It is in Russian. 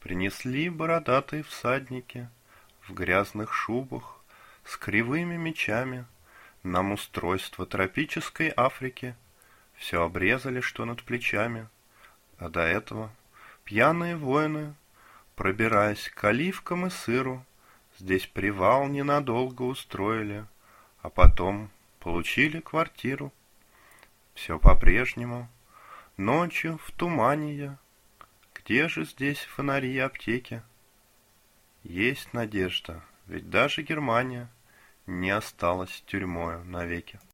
Принесли бородатые всадники в грязных шубах с кривыми мечами нам устройство тропической Африки. Все обрезали, что над плечами, а до этого пьяные воины, пробираясь к оливкам и сыру, здесь привал ненадолго устроили, а потом получили квартиру. Все по-прежнему, ночью в тумане я. Где же здесь фонари и аптеки? Есть надежда, ведь даже Германия не осталась тюрьмою навеки.